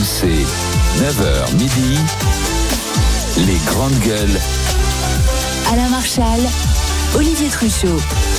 RMC, 9h midi, les grandes gueules. Alain Marchal, Olivier Truchot.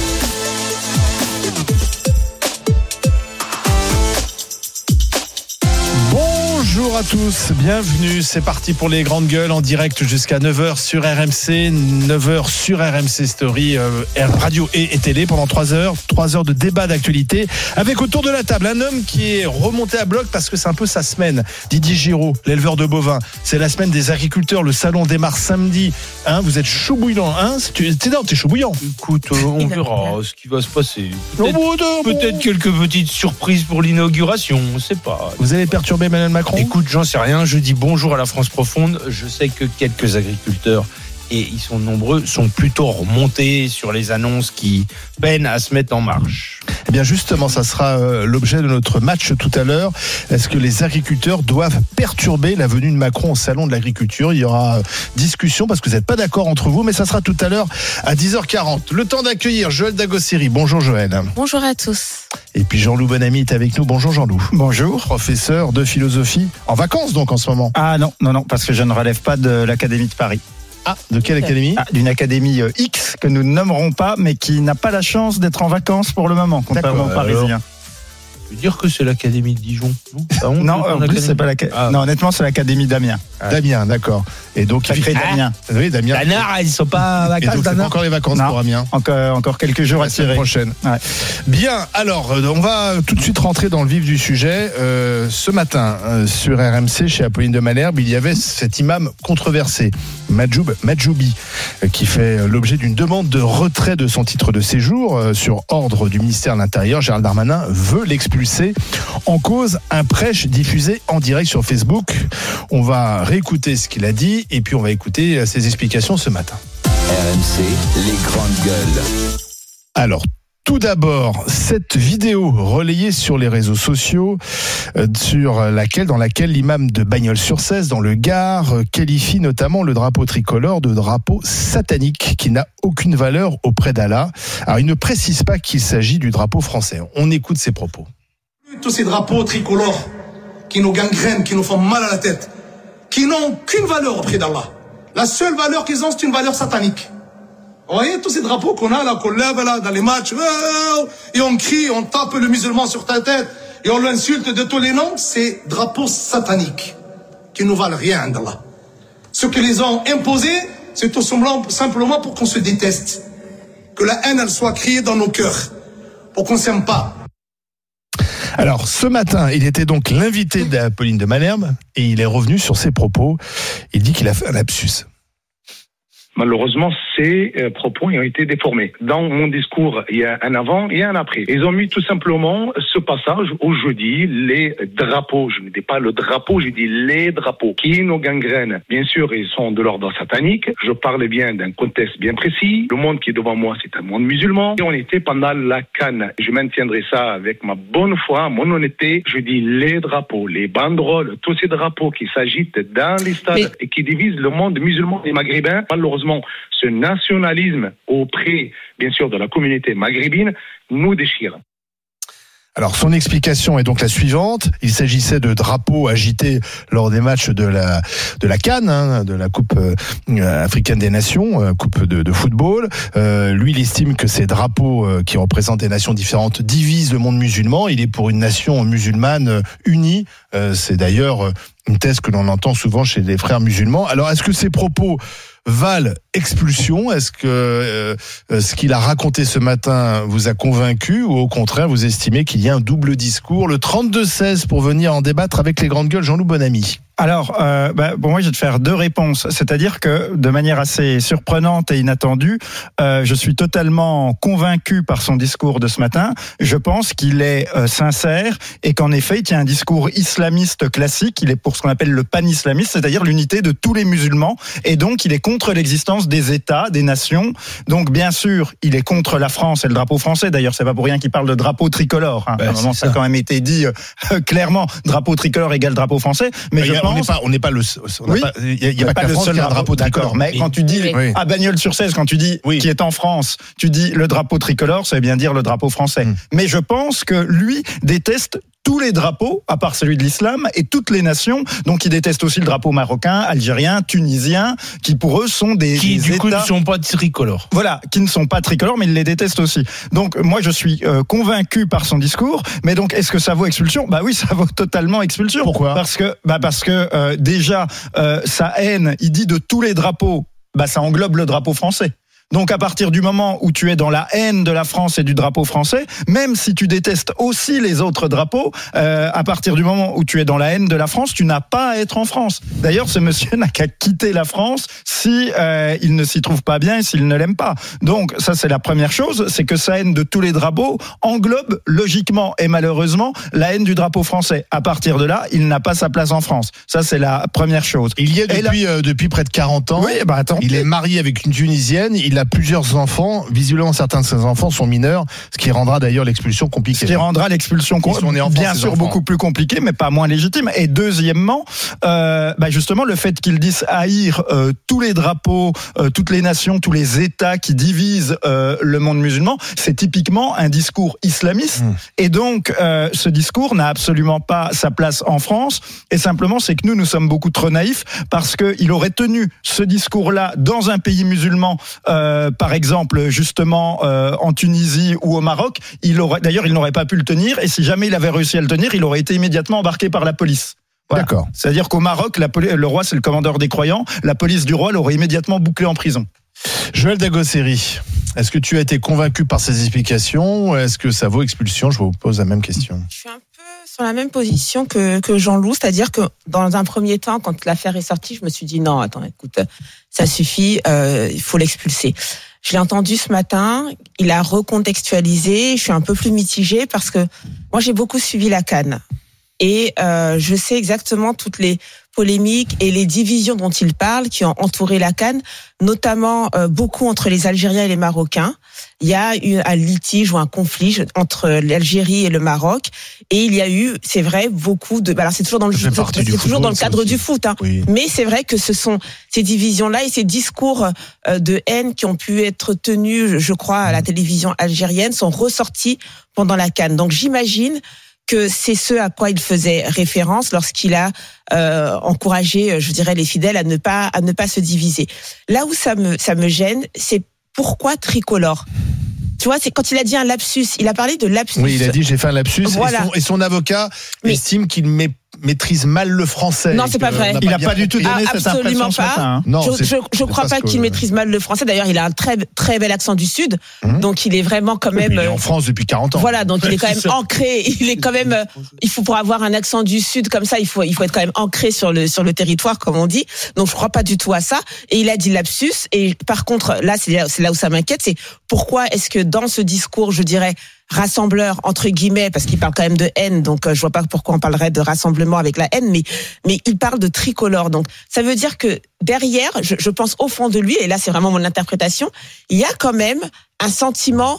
Bonjour à tous, bienvenue, c'est parti pour les grandes gueules en direct jusqu'à 9h sur RMC, 9h sur RMC Story, radio et télé pendant 3 heures de débat d'actualité avec autour de la table un homme qui est remonté à bloc parce que c'est un peu sa semaine. Didier Giraud, l'éleveur de bovins, c'est la semaine des agriculteurs, le salon démarre samedi, vous êtes chaud bouillant, t'es chaud bouillant. Écoute, on verra ce qui va se passer. Peut-être quelques petites surprises pour l'inauguration, on ne sait pas. Vous allez perturber Emmanuel Macron ? Écoute, j'en sais rien, je dis bonjour à la France profonde. Je sais que quelques agriculteurs, et ils sont nombreux, sont plutôt remontés sur les annonces qui peinent à se mettre en marche. Eh bien justement, ça sera l'objet de notre match tout à l'heure. Est-ce que les agriculteurs doivent perturber la venue de Macron au salon de l'agriculture ? Il y aura discussion parce que vous n'êtes pas d'accord entre vous, mais ça sera tout à l'heure à 10h40. Le temps d'accueillir Joël Dagosseri. Bonjour Joël. Bonjour à tous. Et puis Jean-Loup Bonamy est avec nous. Bonjour Jean-Loup. Bonjour. Professeur de philosophie. En vacances donc en ce moment ? Ah non, parce que je ne relève pas de l'Académie de Paris. Ah, de quelle académie ? D'une académie X que nous ne nommerons pas, mais qui n'a pas la chance d'être en vacances pour le moment, contrairement aux Parisiens. Je veux dire que c'est l'Académie de Dijon. Non, en plus c'est pas l'Académie. Non, honnêtement, c'est l'Académie d'Amiens. Damien, d'accord. Et donc Damien. Oui, Damien. Danard, ils sont pas en vacances. Et donc c'est pas encore les vacances pour Amiens. Encore quelques jours à tirer. La semaine prochaine. Ouais. Bien, alors on va tout de suite rentrer dans le vif du sujet. Ce matin, sur RMC, chez Apolline de Malherbe, il y avait cet imam controversé, Majoubi, qui fait l'objet d'une demande de retrait de son titre de séjour sur ordre du ministère de l'Intérieur. Gérald Darmanin veut l'expulser. En cause, un prêche diffusé en direct sur Facebook. On va réécouter ce qu'il a dit et puis on va écouter ses explications ce matin. RMC, les grandes gueules. Alors, tout d'abord, cette vidéo relayée sur les réseaux sociaux, dans laquelle l'imam de Bagnols-sur-Cèze, dans le Gard, qualifie notamment le drapeau tricolore de drapeau satanique qui n'a aucune valeur auprès d'Allah. Alors, il ne précise pas qu'il s'agit du drapeau français. On écoute ses propos. Tous ces drapeaux tricolores qui nous gangrènent, qui nous font mal à la tête, qui n'ont aucune valeur auprès d'Allah. La seule valeur qu'ils ont, c'est une valeur satanique. Vous voyez tous ces drapeaux qu'on a là, qu'on lève là dans les matchs, et on crie, on tape le musulman sur ta tête, et on l'insulte de tous les noms, c'est drapeaux sataniques, qui nous valent rien d'Allah. Ce que les ont imposés, c'est tout simplement pour qu'on se déteste. Que la haine, elle soit créée dans nos cœurs, pour qu'on s'aime pas. Alors, ce matin, il était donc l'invité d'Apolline de Malherbe et il est revenu sur ses propos. Il dit qu'il a fait un lapsus. Malheureusement, ces propos ont été déformés. Dans mon discours, il y a un avant et un après. Ils ont mis tout simplement ce passage où je dis les drapeaux. Je ne dis pas le drapeau, je dis les drapeaux qui nous gangrènent. Bien sûr, ils sont de l'ordre satanique. Je parle bien d'un contexte bien précis. Le monde qui est devant moi, c'est un monde musulman. Et on était pendant la CAN. Je maintiendrai ça avec ma bonne foi, mon honnêteté. Je dis les drapeaux, les banderoles, tous ces drapeaux qui s'agitent dans les stades et qui divisent le monde musulman et maghrébin. Malheureusement, ce nationalisme auprès, bien sûr, de la communauté maghrébine nous déchire. Alors, son explication est donc la suivante. Il s'agissait de drapeaux agités lors des matchs de la CAN, de la Coupe africaine des nations, coupe de football. Lui, il estime que ces drapeaux qui représentent des nations différentes divisent le monde musulman. Il est pour une nation musulmane unie. C'est d'ailleurs une thèse que l'on entend souvent chez les frères musulmans. Alors, est-ce que ces propos valent expulsion ? Est-ce que ce qu'il a raconté ce matin vous a convaincu ou au contraire vous estimez qu'il y a un double discours ? Le 32-16 pour venir en débattre avec les grandes gueules, Jean-Loup Bonamy. Alors, moi, je vais te faire 2 réponses. C'est-à-dire que, de manière assez surprenante et inattendue, je suis totalement convaincu par son discours de ce matin. Je pense qu'il est sincère et qu'en effet, il tient un discours islamiste classique. Il est pour ce qu'on appelle le pan-islamiste, c'est-à-dire l'unité de tous les musulmans. Et donc, il est contre l'existence des États, des nations. Donc, bien sûr, il est contre la France et le drapeau français. D'ailleurs, c'est pas pour rien qu'il parle de drapeau tricolore. À un moment, ça a quand même été dit clairement, drapeau tricolore égale drapeau français. Mais on n'est pas le seul. Il n'y a pas le seul drapeau tricolore. Mais quand tu dis à Bagnols-sur-Cèze, quand tu dis qui est en France, tu dis le drapeau tricolore, ça veut bien dire le drapeau français. Mais je pense que lui déteste tous les drapeaux, à part celui de l'islam, et toutes les nations. Donc, ils détestent aussi le drapeau marocain, algérien, tunisien, qui pour eux sont des du coup États... ne sont pas tricolores. Voilà, qui ne sont pas tricolores, mais ils les détestent aussi. Donc, moi, je suis convaincu par son discours. Mais donc, est-ce que ça vaut expulsion ? Bah oui, ça vaut totalement expulsion. Pourquoi ? Parce que déjà, sa haine, il dit de tous les drapeaux, ça englobe le drapeau français. Donc à partir du moment où tu es dans la haine de la France et du drapeau français, même si tu détestes aussi les autres drapeaux, à partir du moment où tu es dans la haine de la France, tu n'as pas à être en France. D'ailleurs, ce monsieur n'a qu'à quitter la France si il ne s'y trouve pas bien et s'il ne l'aime pas. Donc ça, c'est la première chose, c'est que sa haine de tous les drapeaux englobe logiquement et malheureusement la haine du drapeau français. À partir de là, il n'a pas sa place en France. Ça, c'est la première chose. Il y a depuis près de 40 ans. Oui, attends. Il est marié avec une Tunisienne. Il a plusieurs enfants. Visiblement, certains de ses enfants sont mineurs, ce qui rendra d'ailleurs l'expulsion compliquée. Ce qui rendra l'expulsion bien sûr beaucoup plus compliquée, mais pas moins légitime. Et deuxièmement, justement, le fait qu'ils disent haïr tous les drapeaux, toutes les nations, tous les États qui divisent le monde musulman, c'est typiquement un discours islamiste. Et donc, ce discours n'a absolument pas sa place en France. Et simplement, c'est que nous sommes beaucoup trop naïfs parce qu'il aurait tenu ce discours-là dans un pays musulman, par exemple, justement, en Tunisie ou au Maroc. D'ailleurs, il n'aurait pas pu le tenir. Et si jamais il avait réussi à le tenir, il aurait été immédiatement embarqué par la police. Voilà. D'accord. C'est-à-dire qu'au Maroc, le roi, c'est le commandeur des croyants. La police du roi l'aurait immédiatement bouclé en prison. Joël Dagosseri, est-ce que tu as été convaincu par ces explications ou est-ce que ça vaut expulsion ? Je vous pose la même question. Je suis un peu sur la même position que Jean-Loup, c'est-à-dire que dans un premier temps, quand l'affaire est sortie, je me suis dit non, attends, écoute, ça suffit, il faut l'expulser. Je l'ai entendu ce matin, il a recontextualisé, je suis un peu plus mitigée parce que moi j'ai beaucoup suivi la CAN et je sais exactement toutes les polémiques et les divisions dont il parle qui ont entouré la CAN, notamment beaucoup entre les Algériens et les Marocains. Il y a eu un litige ou un conflit entre l'Algérie et le Maroc et il y a eu, c'est vrai, beaucoup de... Alors c'est toujours dans le cadre du foot, hein. Oui. Mais c'est vrai que ce sont ces divisions-là et ces discours de haine qui ont pu être tenus, je crois, à la télévision algérienne sont ressortis pendant la CAN. Donc j'imagine que c'est ce à quoi il faisait référence lorsqu'il a encouragé, je dirais, les fidèles à ne pas se diviser. Là où ça me gêne, c'est pourquoi tricolore. Tu vois, c'est quand il a dit un lapsus, il a parlé de lapsus. Oui, il a dit j'ai fait un lapsus. Voilà. Et son avocat estime qu'il maîtrise mal le français. Non, c'est pas vrai. Il n'a pas du tout donné cette impression ce matin. Hein. Non, je crois pas qu'il maîtrise mal le français. D'ailleurs, il a un très très bel accent du Sud, donc il est vraiment quand même. Il est en France depuis 40 ans. Voilà, donc il est quand même ancré. Il est quand même. Il faut pour avoir un accent du Sud comme ça, il faut être quand même ancré sur le territoire, comme on dit. Donc je crois pas du tout à ça. Et il a dit lapsus. Et par contre, là, c'est là où ça m'inquiète, c'est pourquoi est-ce que dans ce discours, je dirais, rassembleur entre guillemets, parce qu'il parle quand même de haine, donc je vois pas pourquoi on parlerait de rassemblement avec la haine, mais il parle de tricolore, donc ça veut dire que derrière, je pense au fond de lui, et là c'est vraiment mon interprétation, il y a quand même un sentiment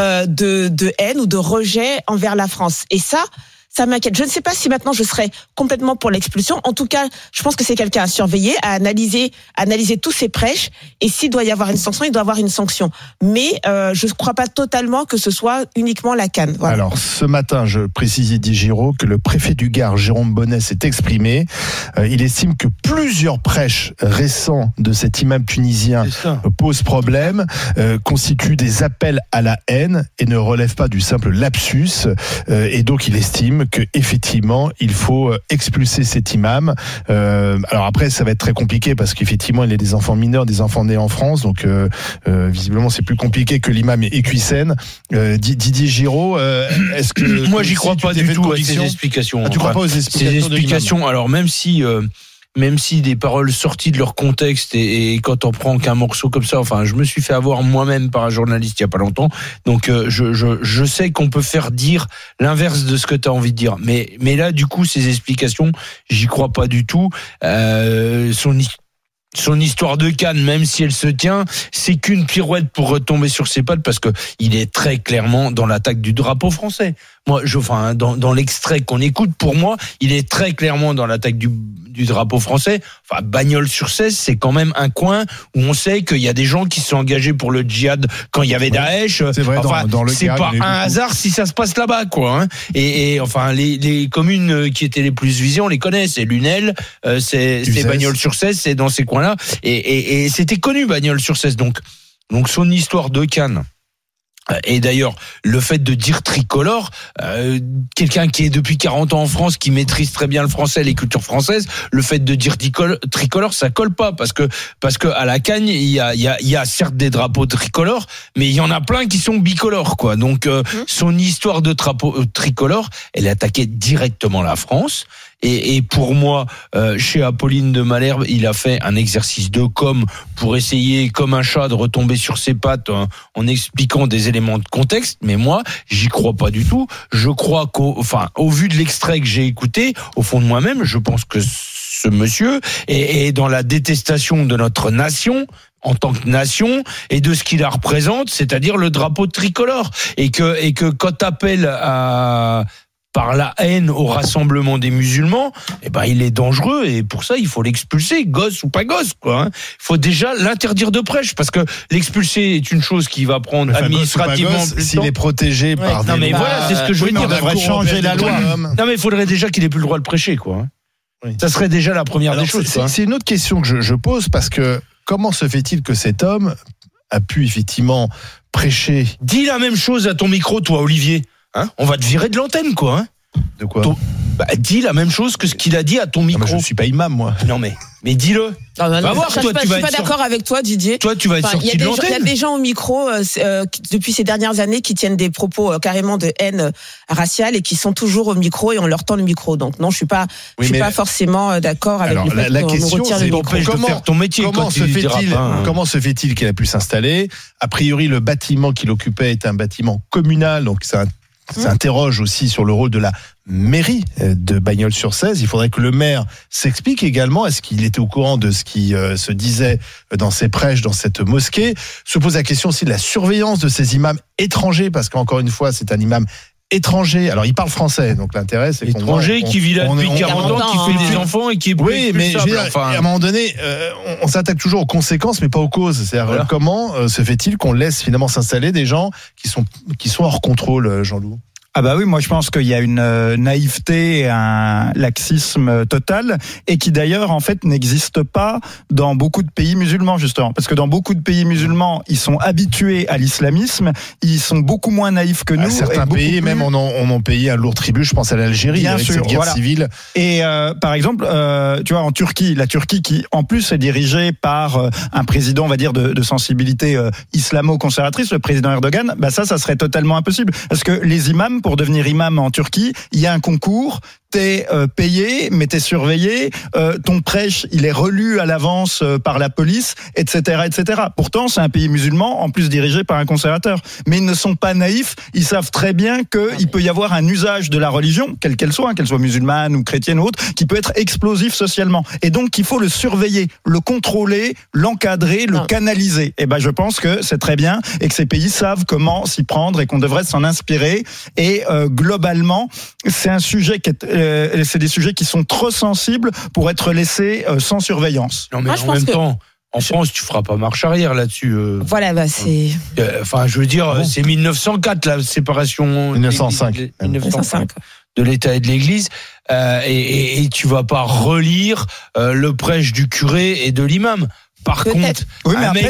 de haine ou de rejet envers la France, et ça m'inquiète. Je ne sais pas si maintenant je serais complètement pour l'expulsion. En tout cas, je pense que c'est quelqu'un à surveiller, à analyser tous ses prêches. Et s'il doit y avoir une sanction, il doit y avoir une sanction. Mais je ne crois pas totalement que ce soit uniquement la CAN. Voilà. Alors, ce matin, je précise Didier Giraud que le préfet du Gard, Jérôme Bonnet, s'est exprimé. Il estime que plusieurs prêches récents de cet imam tunisien posent problème, constituent des appels à la haine et ne relèvent pas du simple lapsus. Et donc, il estime que effectivement il faut expulser cet imam. Alors après ça va être très compliqué parce qu'effectivement il y a des enfants mineurs, des enfants nés en France, donc visiblement c'est plus compliqué que l'imam Equisen. Didier Giraud, est-ce que moi j'y crois pas du tout à ces explications. Tu crois pas aux explications alors même si des paroles sorties de leur contexte et quand on prend qu'un morceau comme ça, enfin, je me suis fait avoir moi-même par un journaliste il y a pas longtemps, donc je sais qu'on peut faire dire l'inverse de ce que tu as envie de dire, mais là du coup ces explications, j'y crois pas du tout. Son histoire de CAN, même si elle se tient, c'est qu'une pirouette pour retomber sur ses pattes parce que il est très clairement dans l'attaque du drapeau français. Moi, dans l'extrait qu'on écoute, pour moi, il est très clairement dans l'attaque du drapeau français. Enfin, Bagnols-sur-Cèze, c'est quand même un coin où on sait qu'il y a des gens qui se sont engagés pour le djihad quand il y avait Daesh. C'est vrai, enfin, dans le c'est Caire, pas un hasard si ça se passe là-bas, quoi. Hein. Et enfin, les communes qui étaient les plus visées, on les connaît. C'est Lunel, c'est Bagnols-sur-Cèze, c'est dans ces coins-là. Et c'était connu, Bagnols-sur-Cèze. Donc son histoire de Cannes. Et d'ailleurs, le fait de dire tricolore, quelqu'un qui est depuis 40 ans en France, qui maîtrise très bien le français, les cultures françaises, le fait de dire tricolore, ça colle pas parce que à la Cannes, il y a certes des drapeaux tricolores, mais il y en a plein qui sont bicolores, quoi. Donc son histoire de drapeau tricolore, elle attaquait directement la France. Et pour moi, chez Apolline de Malherbe, il a fait un exercice de com pour essayer, comme un chat, de retomber sur ses pattes en expliquant des éléments de contexte. Mais moi, j'y crois pas du tout. Je crois au vu de l'extrait que j'ai écouté, au fond de moi-même, je pense que ce monsieur est dans la détestation de notre nation, en tant que nation, et de ce qu'il la représente, c'est-à-dire le drapeau tricolore. Et que quand t'appelles par la haine au rassemblement des musulmans, il est dangereux et pour ça il faut l'expulser, gosse ou pas gosse, quoi. Il faut déjà l'interdire de prêche parce que l'expulser est une chose qui va prendre administrativement plus de temps. S'il est protégé par des lois. Voilà, c'est ce que je veux dire. On devrait changer la loi. Non mais il faudrait déjà qu'il ait plus le droit de prêcher, quoi. Oui. Ça serait déjà la première des choses. C'est une autre question que je pose parce que comment se fait-il que cet homme a pu effectivement prêcher? Dis la même chose à ton micro, toi, Olivier. Hein, on va te virer de l'antenne, quoi. Hein. De quoi? Dis la même chose que ce qu'il a dit à ton micro. Je suis pas imam, moi. Non, mais dis-le. Non, je suis pas d'accord avec toi, Didier. Toi, tu vas être sorti de l'antenne. Il y a des gens au micro depuis ces dernières années qui tiennent des propos carrément de haine raciale et qui sont toujours au micro et on leur tend le micro. Donc non, je suis pas forcément d'accord avec le fait qu'on nous retire le micro. Comment faire ton métier? Comment se fait-il qu'il a pu s'installer? A priori, le bâtiment qu'il occupait est un bâtiment communal, donc ça interroge aussi sur le rôle de la mairie de Bagnols-sur-Cèze. Il faudrait que le maire s'explique également. Est-ce qu'il était au courant de ce qui se disait dans ses prêches, dans cette mosquée? Se pose la question aussi de la surveillance de ces imams étrangers, parce qu'encore une fois, c'est un imam étranger. Alors, il parle français, donc l'intérêt, c'est qu'on étranger qui vit là depuis 40 ans, qui fait des enfants et qui est oui, mais je veux dire, à un moment donné, on s'attaque toujours aux conséquences, mais pas aux causes. C'est-à-dire, comment se fait-il qu'on laisse finalement s'installer des gens qui sont hors contrôle, Jean-Loup? Ah bah oui, moi je pense qu'il y a une naïveté, un laxisme total, et qui d'ailleurs en fait n'existe pas dans beaucoup de pays musulmans justement, parce que dans beaucoup de pays musulmans, ils sont habitués à l'islamisme, ils sont beaucoup moins naïfs que nous. Certains pays même on en payé un lourd tribut. Je pense à l'Algérie avec cette guerre civile. Et par exemple, tu vois, en Turquie, la Turquie qui en plus est dirigée par un président, on va dire de sensibilité islamo-conservatrice, le président Erdogan, bah ça serait totalement impossible, parce que les imams, pour devenir imam en Turquie, il y a un concours, t'es payé, mais t'es surveillé, ton prêche, il est relu à l'avance par la police, etc., etc. Pourtant, c'est un pays musulman, en plus dirigé par un conservateur. Mais ils ne sont pas naïfs, ils savent très bien qu'il peut y avoir un usage de la religion, quelle qu'elle soit musulmane ou chrétienne ou autre, qui peut être explosif socialement. Et donc, il faut le surveiller, le contrôler, l'encadrer, le canaliser. Et ben, je pense que c'est très bien et que ces pays savent comment s'y prendre et qu'on devrait s'en inspirer. Et globalement, c'est un sujet c'est des sujets qui sont trop sensibles pour être laissés sans surveillance. Non, mais en même temps, en France, tu feras pas marche arrière là-dessus. Voilà, c'est. Enfin, je veux dire, c'est 1904 la séparation. 1905. 1905. De l'État et de l'Église, et tu vas pas relire le prêche du curé et de l'imam. Par contre, un mec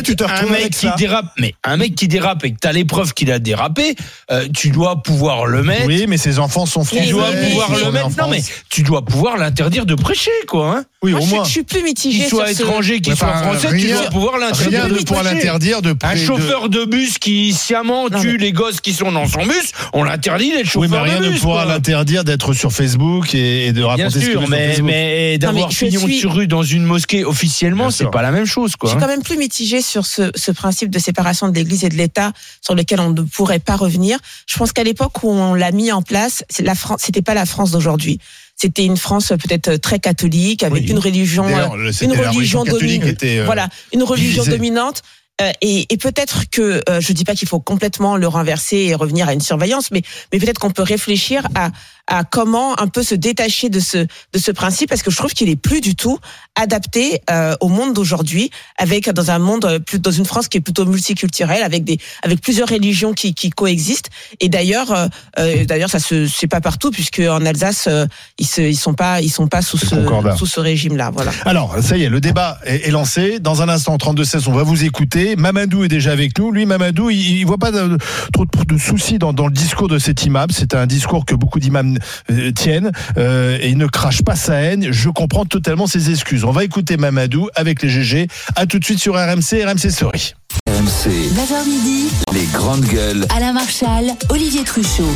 qui dérape et que t'as les preuves qu'il a dérapé, tu dois pouvoir le mettre. Oui, mais ses enfants sont français. Tu dois pouvoir le mettre. Non, mais tu dois pouvoir l'interdire de prêcher, quoi. Hein. Oui, au moins. Je suis plus mitigé. Qu'il soit étranger, qu'il soit français, tu dois pouvoir l'interdire. Rien de pouvoir l'interdire de un chauffeur de bus qui sciemment tue les gosses qui sont dans son bus, on l'interdit d'être chauffeur de bus. Oui, mais rien de pouvoir l'interdire d'être sur Facebook et de raconter ce qu'il veut sur Facebook. Mais d'avoir pignon sur rue dans une mosquée officiellement, c'est pas la même chose, quoi. Je suis quand même plus mitigé sur ce principe de séparation de l'Église et de l'État sur lequel on ne pourrait pas revenir. Je pense qu'à l'époque où on l'a mis en place, c'était pas la France d'aujourd'hui. C'était une France peut-être très catholique avec une religion dominante. Voilà, une religion dominante. Et peut-être que je dis pas qu'il faut complètement le renverser et revenir à une surveillance, mais peut-être qu'on peut réfléchir à comment un peu se détacher de ce principe, parce que je trouve qu'il est plus du tout adapté au monde d'aujourd'hui, dans un monde dans une France qui est plutôt multiculturelle, avec plusieurs religions qui coexistent. Et d'ailleurs ça c'est pas partout, puisque en Alsace ils sont pas sous ce régime-là. Voilà. Alors ça y est, le débat est lancé. Dans un instant, 32-16, on va vous écouter. Mamadou est déjà avec nous. Lui, Mamadou, il voit pas trop de soucis dans le discours de cet imam. C'est un discours que beaucoup d'imams tiennent et il ne crache pas sa haine. Je comprends totalement ses excuses. On va écouter Mamadou avec les GG. À tout de suite sur RMC Story. RMC, 9h midi, les grandes gueules. Alain Marchal, Olivier Truchot.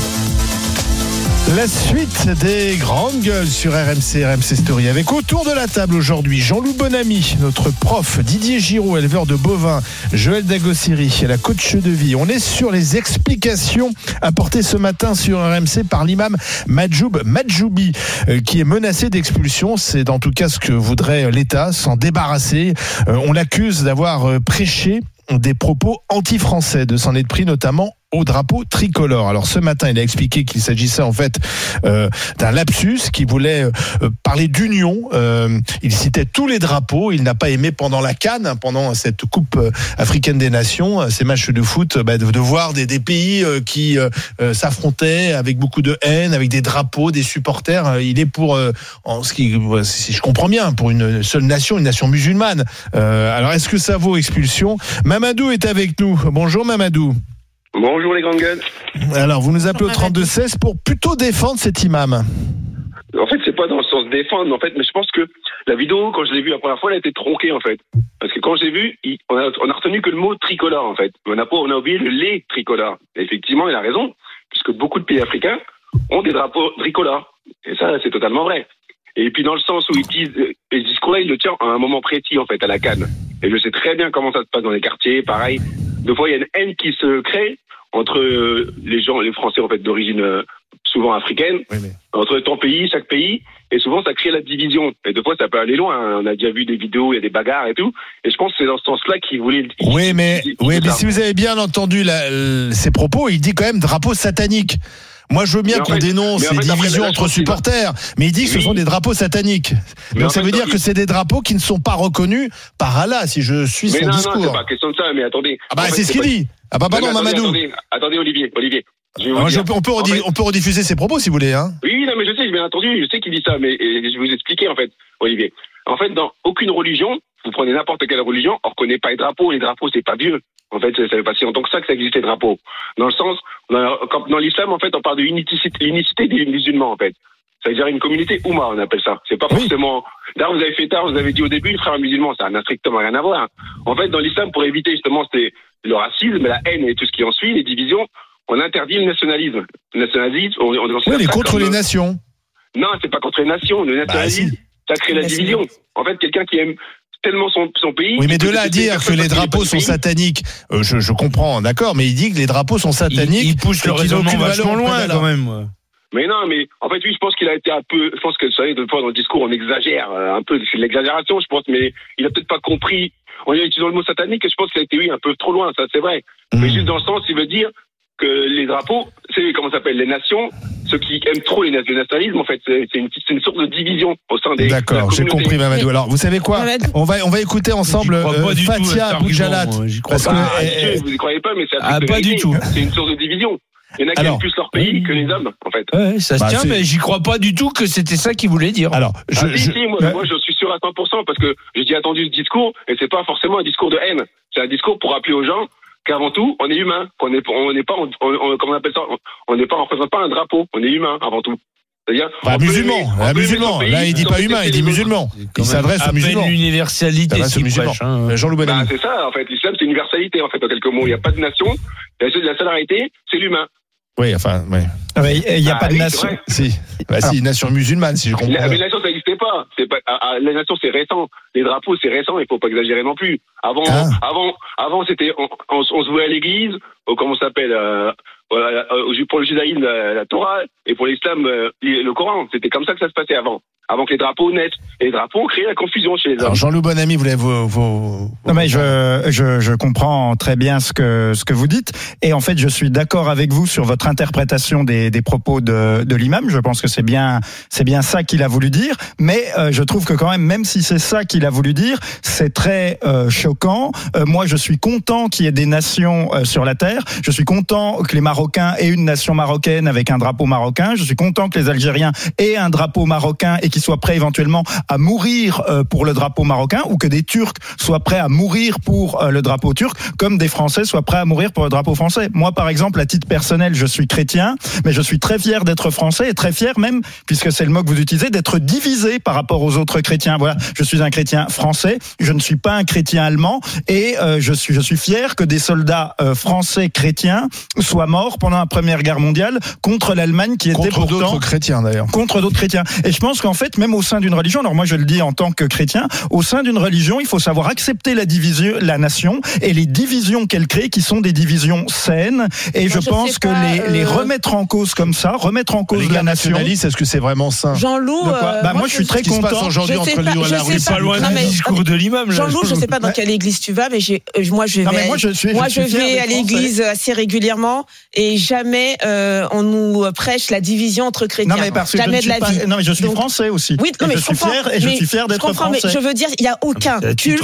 La suite des grandes gueules sur RMC Story, avec autour de la table aujourd'hui Jean-Loup Bonamy, notre prof, Didier Giraud, éleveur de bovins, Joël Dagossiri, la coach de vie. On est sur les explications apportées ce matin sur RMC par l'imam Majoub Majoubi, qui est menacé d'expulsion. C'est en tout cas ce que voudrait l'État, s'en débarrasser. On l'accuse d'avoir prêché des propos anti-français, de s'en être pris notamment au drapeau tricolore. Alors ce matin, il a expliqué qu'il s'agissait en fait d'un lapsus, qui voulait parler d'union. Il citait tous les drapeaux. Il n'a pas aimé pendant la CAN, pendant cette Coupe africaine des Nations, ces matchs de foot, de voir des pays qui s'affrontaient avec beaucoup de haine, avec des drapeaux, des supporters. Il est pour, si je comprends bien, pour une seule nation, une nation musulmane. Alors est-ce que ça vaut expulsion ? Mamadou est avec nous. Bonjour Mamadou. Bonjour les grandes gueules. Alors, vous nous appelez au 32-16 pour plutôt défendre cet imam. En fait, c'est pas dans le sens défendre, en fait, mais je pense que la vidéo, quand je l'ai vue la première fois, elle a été tronquée, en fait. Parce que quand je l'ai vue, on a retenu que le mot tricolore, en fait. On a oublié le lait tricolore. Et effectivement, il a raison, puisque beaucoup de pays africains ont des drapeaux tricolores. Et ça, c'est totalement vrai. Et puis, dans le sens où ils disent, et ce discours-là, il le tient à un moment précis, en fait, à la CAN. Et je sais très bien comment ça se passe dans les quartiers, pareil. Deux fois, il y a une haine qui se crée entre les Français en fait d'origine souvent africaine, entre ton pays, chaque pays, et souvent ça crée la division. Et deux fois, ça peut aller loin. On a déjà vu des vidéos, il y a des bagarres et tout. Et je pense que c'est dans ce sens-là qu'il voulait. Oui, mais si vous avez bien entendu ses propos, il dit quand même drapeau satanique. Moi, je veux bien qu'on dénonce les divisions entre supporters, mais il dit que ce sont des drapeaux sataniques. Donc ça veut dire que c'est des drapeaux qui ne sont pas reconnus par Allah, si je suis son discours. Non, c'est pas question de ça, mais attendez. Ah bah c'est ce qu'il dit. Ah bah pardon, Mamadou. Attendez, Olivier. On peut rediffuser ses propos si vous voulez. Hein. Oui, non, mais je sais, j'ai bien entendu, je sais qu'il dit ça, mais je vais vous expliquer en fait, Olivier. En fait, dans aucune religion, vous prenez n'importe quelle religion, on reconnaît pas les drapeaux c'est pas vieux. En fait, ça fait pas si longtemps que ça existe les drapeaux. Dans le sens, dans l'islam, en fait, on parle de l'unicité des musulmans, en fait. Ça veut dire une communauté Oumma, on appelle ça. C'est pas forcément. D'ailleurs, vous avez fait tard, vous avez dit au début, frères musulmans, ça n'a strictement rien à voir. En fait, dans l'islam, pour éviter justement le racisme, la haine et tout ce qui en suit, les divisions, on interdit le nationalisme. Le nationalisme, on est contre les nations. Non, c'est pas contre les nations. Le nationalisme, ça crée la division. En fait, quelqu'un qui aime tellement son pays. Oui, mais de là à dire que les drapeaux sont sataniques, je comprends, d'accord, mais il dit que les drapeaux sont sataniques. Il pousse le raisonnement vachement loin, quand même. Mais non, mais en fait, oui, je pense qu'il a été un peu. Je pense que, vous savez, deux fois dans le discours, on exagère un peu. C'est de l'exagération, je pense, mais il a peut-être pas compris. On a utilisé le mot satanique et je pense qu'il a été, oui, un peu trop loin, ça, c'est vrai. Mais juste dans le sens, il veut dire que les drapeaux, c'est, comment ça s'appelle, les nations, ceux qui aiment trop le nationalisme, en fait, c'est une sorte de division au sein des. D'accord, j'ai compris, Mamadou. Alors, vous savez quoi? On va écouter ensemble Fatia Boujalat. Parce que vous y croyez pas, mais c'est pas du tout. C'est une source de division. Il y en a qui aiment plus leur pays que les hommes, en fait. Ouais, ça se tient, mais j'y crois pas du tout que c'était ça qu'il voulait dire. Alors, moi, je suis sûr à 100% parce que j'ai entendu ce discours et c'est pas forcément un discours de haine. C'est un discours pour rappeler aux gens qu'avant tout, on est humain, qu'on n'est pas, comment on appelle ça, on représente pas un drapeau, on est humain avant tout. C'est-à-dire, musulman. Là, il dit pas humain, il dit musulman. Il s'adresse aux musulmans. L'universalité, Jean-Loup Bonamy. C'est ça, en fait. L'islam, c'est l'universalité, en fait, en quelques mots. Il n'y a pas de nation. La seule arrêté, c'est l'humain. Oui, enfin, oui. Il n'y a pas de nation. Si, une nation musulmane, si je comprends. Mais la nation, ça n'existait pas. La nation, c'est récent. Les drapeaux, c'est récent. Il ne faut pas exagérer non plus. Avant, c'était, on se vouait à l'église, comment ça s'appelle, pour le judaïsme, la Torah, et pour l'islam, le Coran. C'était comme ça que ça se passait avant que les drapeaux naissent. Et les drapeaux ont créé la confusion chez les hommes. Alors Jean-Loup Bonamy, vous l'avez Non mais je comprends très bien ce que vous dites, et en fait je suis d'accord avec vous sur votre interprétation des propos de l'imam. Je pense que c'est bien ça qu'il a voulu dire, mais je trouve que quand même si c'est ça qu'il a voulu dire, c'est très choquant. Moi je suis content qu'il y ait des nations sur la terre. Je suis content que les Marocains aient une nation marocaine avec un drapeau marocain. Je suis content que les Algériens aient un drapeau marocain et qu'ils soient prêts éventuellement à mourir pour le drapeau marocain, ou que des Turcs soient prêts à mourir pour le drapeau turc, comme des Français soient prêts à mourir pour le drapeau français. Moi, par exemple, à titre personnel, je suis chrétien, mais je suis très fier d'être français, et très fier même, puisque c'est le mot que vous utilisez, d'être divisé par rapport aux autres chrétiens. Voilà, je suis un chrétien français, je ne suis pas un chrétien allemand, et je suis fier que des soldats français chrétiens soient morts pendant la Première Guerre mondiale contre l'Allemagne, qui était pourtant d'autres chrétiens d'ailleurs. Contre d'autres chrétiens. Et je pense qu'en fait, même au sein d'une religion, alors moi je le dis en tant que chrétien, au sein d'une religion, il faut savoir accepter la nation et les divisions qu'elle crée, qui sont des divisions saines. Et moi, je pense que les remettre en cause comme ça, remettre en cause la nation. Est-ce que c'est vraiment sain? Jean-Loup, moi je suis très content. Aujourd'hui entre la rue, pas loin du discours de l'imam. Jean-Loup, je sais pas dans quelle église tu vas, mais moi je vais à l'église assez régulièrement, et jamais on nous prêche la division entre chrétiens. Non mais parce que jamais de la vie. Non mais je suis français aussi. Oui, non, mais je suis fier, et je suis fier d'être français. Mais je veux dire, il y a aucun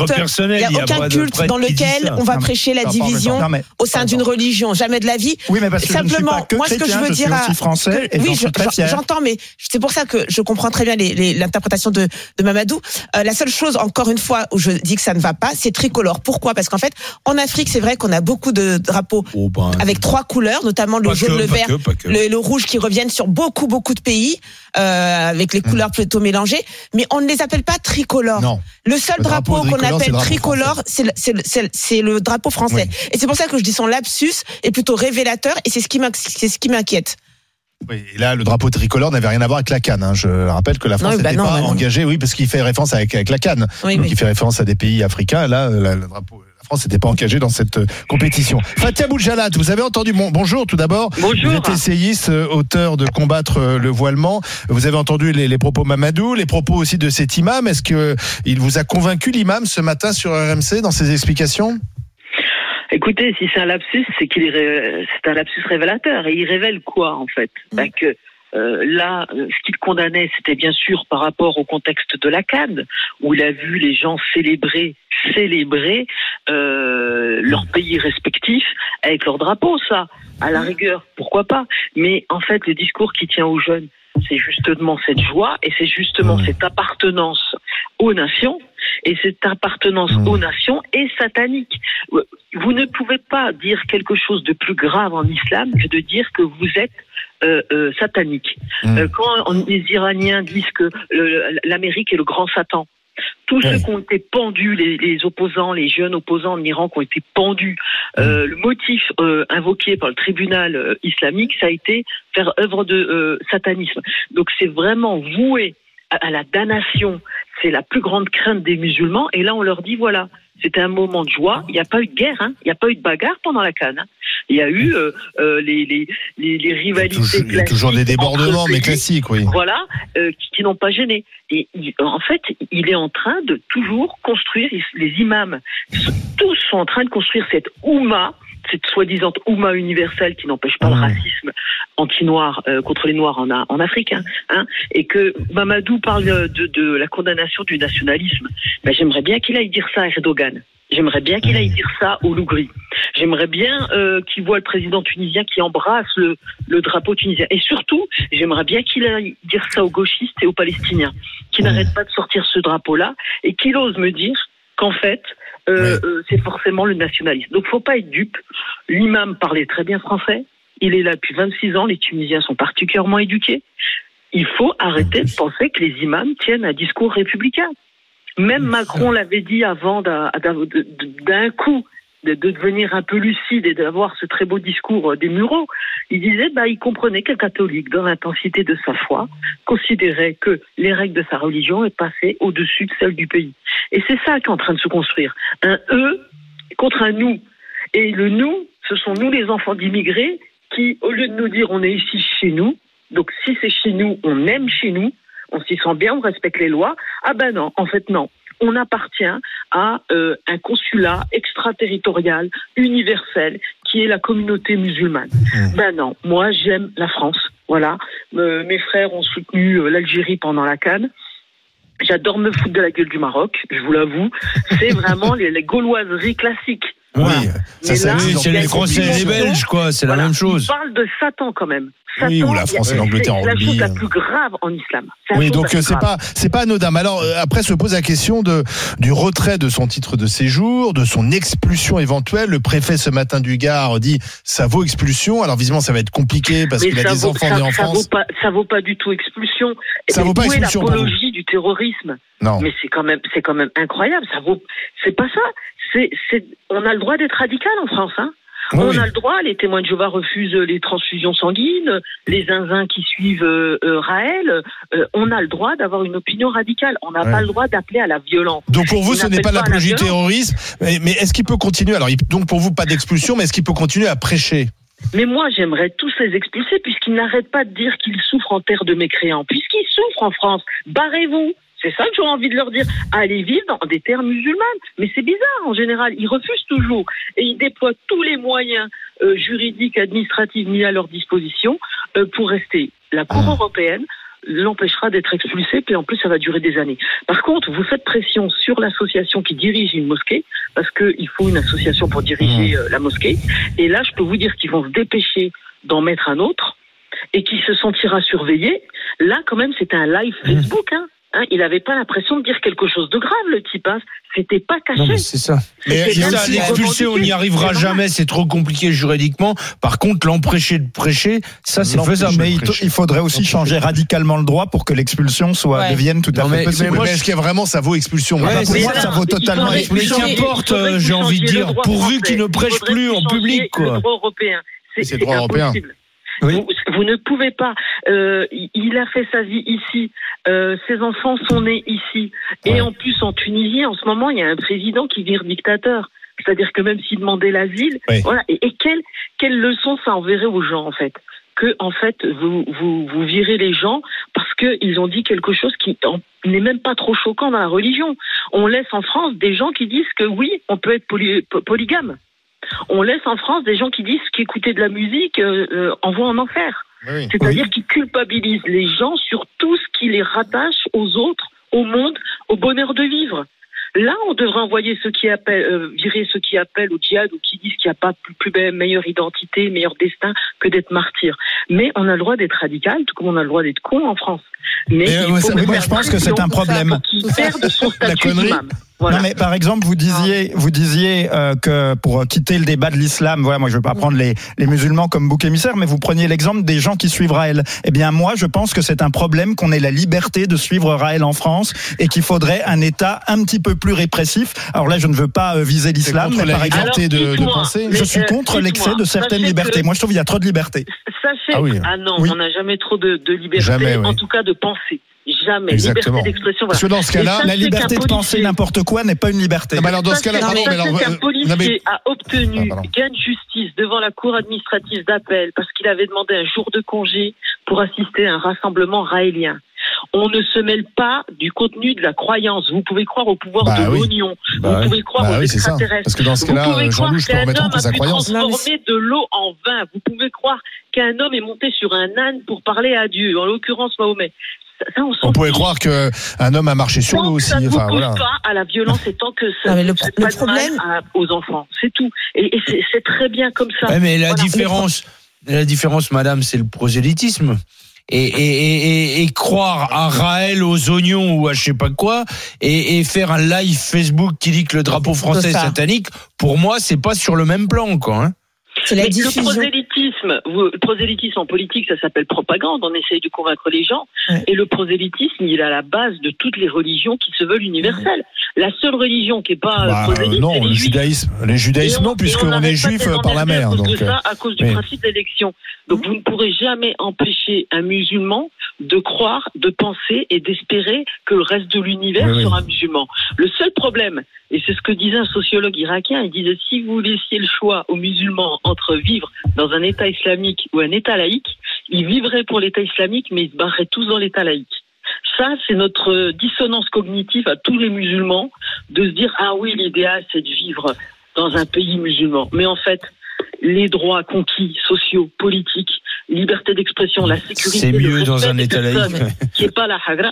culte dans lequel on va prêcher la division au sein d'une religion, jamais de la vie. Oui, mais parce que simplement, moi ce que je veux dire, je suis aussi français, et oui, j'entends, mais c'est pour ça que je comprends très bien l'interprétation de Mamadou. La seule chose, encore une fois, où je dis que ça ne va pas, c'est tricolore. Pourquoi? Parce qu'en fait, en Afrique, c'est vrai qu'on a beaucoup de drapeaux avec 3 couleurs, notamment le jaune, le vert, le rouge, qui reviennent sur beaucoup de pays, avec les couleurs plutôt mélangées, mais on ne les appelle pas tricolores. Non. Le seul drapeau qu'on appelle tricolore, c'est le drapeau français. Oui. Et c'est pour ça que je dis son lapsus est plutôt révélateur, et c'est ce qui m'inquiète. Oui, et là, le drapeau tricolore n'avait rien à voir avec la CAN. Je rappelle que la France n'était pas engagée, oui, parce qu'il fait référence avec la CAN. Oui, donc il fait référence à des pays africains. Là, le drapeau. La France n'était pas engagée dans cette compétition. Fatia Boudjalat, vous avez entendu, bonjour tout d'abord. Bonjour. Vous êtes essayiste, auteur de Combattre le voilement. Vous avez entendu les propos Mamadou, les propos aussi de cet imam. Est-ce qu'il vous a convaincu, l'imam, ce matin sur RMC dans ses explications? Écoutez, si c'est un lapsus, c'est un lapsus révélateur. Et il révèle quoi, en fait? Que là, ce qu'il condamnait, c'était bien sûr par rapport au contexte de la CAN, où il a vu les gens célébrer leur pays respectif avec leur drapeau, ça, à la rigueur, pourquoi pas. Mais en fait, le discours qui tient aux jeunes, c'est justement cette joie, et c'est justement cette appartenance aux nations, et cette appartenance aux nations est satanique. Vous ne pouvez pas dire quelque chose de plus grave en islam que de dire que vous êtes satanique. Quand les Iraniens disent que l'Amérique est le grand Satan, tous ceux qui ont été pendus, les opposants, les jeunes opposants en Iran qui ont été pendus, le motif invoqué par le tribunal islamique, ça a été faire œuvre de satanisme. Donc c'est vraiment voué à la damnation. C'est la plus grande crainte des musulmans. Et là, on leur dit, voilà, c'était un moment de joie. Il n'y a pas eu de guerre, il n'y a pas eu de bagarre pendant la CAN. Il y a eu les rivalités. Il y a toujours des débordements, mais classiques, oui. Voilà, qui n'ont pas gêné. Et en fait, il est en train de toujours construire, les imams, tous sont en train de construire cette oumma, cette soi-disant oumma universelle qui n'empêche pas le racisme anti-noir contre les noirs en Afrique, et que Mamadou parle de la condamnation du nationalisme. Ben, j'aimerais bien qu'il aille dire ça à Erdogan. J'aimerais bien qu'il aille dire ça au Lougri. J'aimerais bien qu'il voit le président tunisien qui embrasse le drapeau tunisien. Et surtout, j'aimerais bien qu'il aille dire ça aux gauchistes et aux Palestiniens, qui n'arrêtent pas de sortir ce drapeau-là, et qu'il ose me dire qu'en fait, c'est forcément le nationalisme. Donc, faut pas être dupe. L'imam parlait très bien français. Il est là depuis 26 ans. Les Tunisiens sont particulièrement éduqués. Il faut arrêter de penser que les imams tiennent un discours républicain. Même Macron l'avait dit avant d'un coup de devenir un peu lucide et d'avoir ce très beau discours des Mureaux. Il disait, il comprenait qu'un catholique, dans l'intensité de sa foi, considérait que les règles de sa religion passaient au-dessus de celles du pays. Et c'est ça qui est en train de se construire. Un eux contre un nous. Et le nous, ce sont nous les enfants d'immigrés qui, au lieu de nous dire on est ici chez nous, donc si c'est chez nous, on aime chez nous, on s'y sent bien, on respecte les lois, ah ben non, en fait non. On appartient à un consulat extraterritorial, universel, qui est la communauté musulmane. Ben non, moi j'aime la France, voilà. Mes frères ont soutenu l'Algérie pendant la CAN. J'adore me foutre de la gueule du Maroc, je vous l'avoue. C'est vraiment les gauloiseries classiques. Oui, mais ça là, c'est les Français et les Belges, quoi. C'est la même chose. On parle de Satan quand même. Satan, oui, ou la France et l'Angleterre en c'est la chose rugby. la plus grave en islam. Oui, donc c'est pas anodin. Mais alors après se pose la question du retrait de son titre de séjour, de son expulsion éventuelle. Le préfet ce matin du Gard dit ça vaut expulsion. Alors visiblement ça va être compliqué parce qu'il a des enfants nés en France. Ça vaut pas du tout expulsion. Ça vaut pas expulsion. L'apologie du terrorisme. Non. Mais c'est quand même incroyable. C'est pas ça. On a le droit d'être radical en France, hein. Oui, on a le droit, les témoins de Jéhovah refusent les transfusions sanguines, les zinzins qui suivent Raël, on a le droit d'avoir une opinion radicale, on n'a pas le droit d'appeler à la violence. Donc pour vous, ce n'est pas l'apologie du terrorisme, mais est-ce qu'il peut continuer, alors donc pour vous pas d'expulsion, mais est-ce qu'il peut continuer à prêcher ? Mais moi, j'aimerais tous les expulser puisqu'ils n'arrêtent pas de dire qu'ils souffrent en terre de mécréants, puisqu'ils souffrent en France, barrez-vous. C'est ça que j'aurais envie de leur dire. Allez vivre dans des terres musulmanes. Mais c'est bizarre, en général. Ils refusent toujours. Et ils déploient tous les moyens juridiques, administratifs mis à leur disposition pour rester. La Cour européenne l'empêchera d'être expulsé, puis en plus, ça va durer des années. Par contre, vous faites pression sur l'association qui dirige une mosquée, parce qu'il faut une association pour diriger la mosquée. Et là, je peux vous dire qu'ils vont se dépêcher d'en mettre un autre et qui se sentira surveillé. Là, quand même, c'était un live Facebook, hein. Il n'avait pas l'impression de dire quelque chose de grave, le type. Hein. C'était pas caché. Non, mais c'est ça. Mais ça, l'expulser, on n'y arrivera jamais. C'est trop compliqué juridiquement. Par contre, l'empêcher de prêcher, ça, c'est faisable. Mais il faudrait aussi changer radicalement le droit pour que l'expulsion devienne tout à fait possible. Mais moi, est-ce que vraiment ça vaut expulsion ? Pour moi, ça vaut totalement expulsion. Mais qu'importe, j'ai envie de dire, pourvu qu'il ne prêche plus en public, quoi. Le droit européen. C'est le droit européen. Oui. Vous ne pouvez pas. Il a fait sa vie ici. Ses enfants sont nés ici. Et en plus, en Tunisie, en ce moment, il y a un président qui vire dictateur. C'est-à-dire que même s'il demandait l'asile, voilà. Et quelle leçon ça enverrait aux gens, en fait ? Que, en fait, vous virez les gens parce qu'ils ont dit quelque chose qui n'est même pas trop choquant dans la religion. On laisse en France des gens qui disent que oui, on peut être polygame. On laisse en France des gens qui disent qu'écouter de la musique envoie en enfer. Oui. C'est-à-dire qu'ils culpabilisent les gens sur tout ce qui les rattache aux autres, au monde, au bonheur de vivre. Là, on devrait envoyer ceux qui appellent, virer ceux qui appellent au djihad ou qui disent qu'il n'y a pas meilleure identité, meilleur destin que d'être martyr. Mais on a le droit d'être radical, tout comme on a le droit d'être con en France. Mais je pense que c'est un problème. Qui perd son statut d'imam. Voilà. Non mais par exemple vous disiez que pour quitter le débat de l'islam, voilà, moi je veux pas prendre les musulmans comme bouc émissaire, mais vous preniez l'exemple des gens qui suivent Raël. Eh bien moi je pense que c'est un problème qu'on ait la liberté de suivre Raël en France et qu'il faudrait un État un petit peu plus répressif. Alors là je ne veux pas viser l'islam, mais par exemple de penser. Je suis contre l'excès de certaines libertés. Moi je trouve qu'il y a trop de liberté. Sachez on n'a jamais trop de liberté, jamais, en tout cas de penser. Jamais. Exactement. Liberté d'expression. Voilà. Parce que dans ce cas-là, la liberté de penser n'importe quoi n'est pas une liberté. Alors dans ce cas-là, qu'un policier a obtenu gain de justice devant la cour administrative d'appel parce qu'il avait demandé un jour de congé pour assister à un rassemblement raélien. On ne se mêle pas du contenu de la croyance. Vous pouvez croire au pouvoir de l'oignon. Vous pouvez croire aux extraterrestres. Parce que dans ce cas-là, Jean-Loup, je peux remettre en cause sa croyance. Vous pouvez transformer de l'eau en vin. Vous pouvez croire qu'un homme est monté sur un âne pour parler à Dieu, en l'occurrence Mahomet. Ça, on pouvait croire qu'un homme a marché sur l'eau aussi. Ça ne vous pousse pas à la violence et tant que ça ne fait pas de mal aux enfants. C'est tout. Et c'est très bien comme ça. Ouais, mais la différence, madame, c'est le prosélytisme. Et croire à Raël aux oignons ou à je sais pas quoi et faire un live Facebook qui dit que le drapeau français est satanique, pour moi, c'est pas sur le même plan, quoi, hein. C'est la diffusion. Le prosélytisme en politique, ça s'appelle propagande. On essaye de convaincre les gens. Ouais. Et le prosélytisme, il est à la base de toutes les religions qui se veulent universelles. La seule religion qui n'est pas prosélyte, non, c'est les juifs. Les judaïsmes, non, puisqu'on est juif par la mère. À cause de ça, à cause du principe d'élection. Donc vous ne pourrez jamais empêcher un musulman de croire, de penser et d'espérer que le reste de l'univers sera musulman. Le seul problème, et c'est ce que disait un sociologue irakien, il disait si vous laissiez le choix aux musulmans entre vivre dans un État islamique ou un État laïque, ils vivraient pour l'État islamique, mais ils se barreraient tous dans l'État laïque. Ça, c'est notre dissonance cognitive à tous les musulmans, de se dire « Ah oui, l'idéal, c'est de vivre dans un pays musulman. » Mais en fait, les droits conquis, sociaux, politiques, liberté d'expression, la sécurité, c'est mieux le dans un État laïque, qui n'est pas la hagra,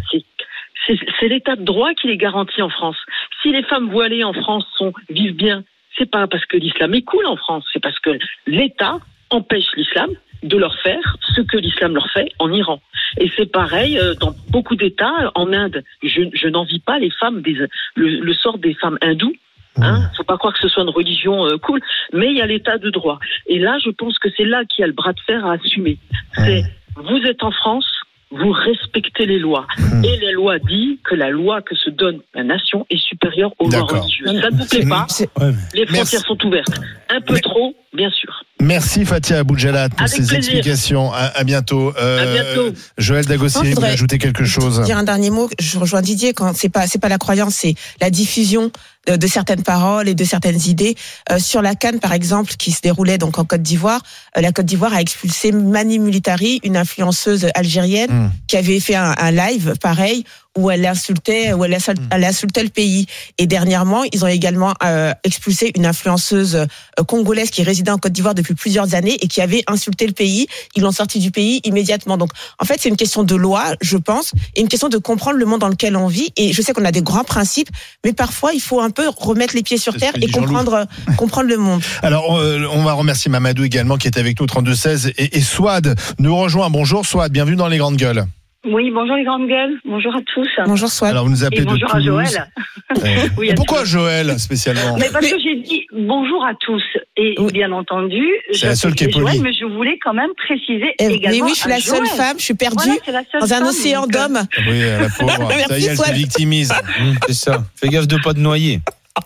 c'est l'État de droit qui les garantit en France. Si les femmes voilées en France vivent bien, c'est pas parce que l'islam est cool en France, c'est parce que l'État empêche l'islam de leur faire ce que l'islam leur fait en Iran. Et c'est pareil dans beaucoup d'États. En Inde, je n'envie pas les femmes le sort des femmes hindoues. Faut pas croire que ce soit une religion cool, mais il y a l'État de droit. Et là, je pense que c'est là qu'il y a le bras de fer à assumer. C'est vous êtes en France, vous respectez les lois. Et la loi dit que la loi que se donne la nation est supérieure aux lois religieuses. Ça ne vous plaît pas, les frontières sont ouvertes. Un peu trop, bien sûr. Merci Fathia Abou-Djallat pour ces explications. À bientôt. À bientôt. Joël Dagossiri, vous voulez ajouter quelque chose? Dire un dernier mot. Je rejoins Didier quand c'est pas la croyance, c'est la diffusion de certaines paroles et de certaines idées. Sur la CAN, par exemple, qui se déroulait donc en Côte d'Ivoire, la Côte d'Ivoire a expulsé Mani Militari, une influenceuse algérienne, qui avait fait un live pareil où elle insultait le pays. Et dernièrement, ils ont également expulsé une influenceuse congolaise qui résidait en Côte d'Ivoire depuis plusieurs années et qui avait insulté le pays. Ils l'ont sortie du pays immédiatement. Donc, en fait, c'est une question de loi, je pense, et une question de comprendre le monde dans lequel on vit. Et je sais qu'on a des grands principes, mais parfois, il faut un peu remettre les pieds sur terre et comprendre le monde. Alors, on va remercier Mamadou également qui est avec nous au 32-16 et Souad nous rejoint. Bonjour Souad, bienvenue dans Les Grandes Gueules. Oui, bonjour les grandes gueules, bonjour à tous. Bonjour Souad. Alors vous nous appelez et bonjour de Toulouse. à Joël. Oui, pourquoi Joël spécialement? Mais parce que j'ai dit bonjour à tous et bien entendu, c'est la seule qui est polie. Joël, mais je voulais quand même préciser également. Mais oui, je suis la seule femme, je suis perdue dans un océan d'hommes. Oui, la pauvre. Ça y est, elle se victimise. C'est ça. Fais gaffe de pas te noyer.